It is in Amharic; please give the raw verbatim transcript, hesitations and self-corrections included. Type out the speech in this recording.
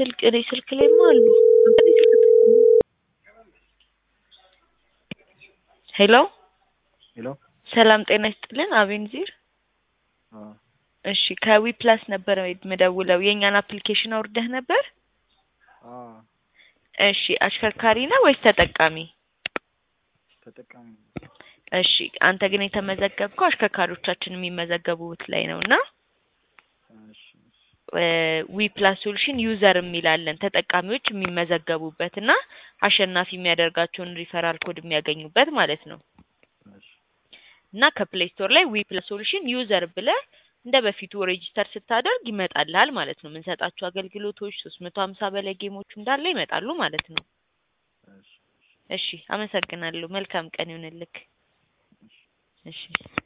ስልክ እኔ ስልክ ላይማ አሉ ሄሎ ሄሎ ሰላም ጤና ይስጥልን አቤንዚር አ እሺ ከዊ ፕላስ ነበር መደውለው የኛን አፕሊኬሽን አውርደህ ነበር አ እሺ አሽከርካሪ ነው ወይስ ተጠቃሚ ተጠቃሚ እሺ አንተ ግን የተመዘገብከው አሽከርካሪዎቻችን የሚመዘገቡት ላይ ነውና እሺ ዊ ፕላስ ሶሉሽን ዩዘር የሚላለን ተጠቃሚዎች የሚመዘገቡበትና አሸናፊ የሚያደርጋቸውን ሪፈራል ኮድ የሚያገኙበት ማለት ነው እሺ እና ከፕሌይ ስቶር ላይ ዊ ፕላስ ሶሉሽን ዩዘር ብለህ እንደበፊቱ ሬጂስተር ስታደርግ ይመጣልሃል ማለት ነው ምን ሰጣቸው አገልግሎቶች ሶስት መቶ ሃምሳ በላይ ጌሞች እንዳለ ይመጣሉ ማለት ነው እሺ እሺ አመሰግናለሁ መልካም ቀን ይሁንልክ እሺ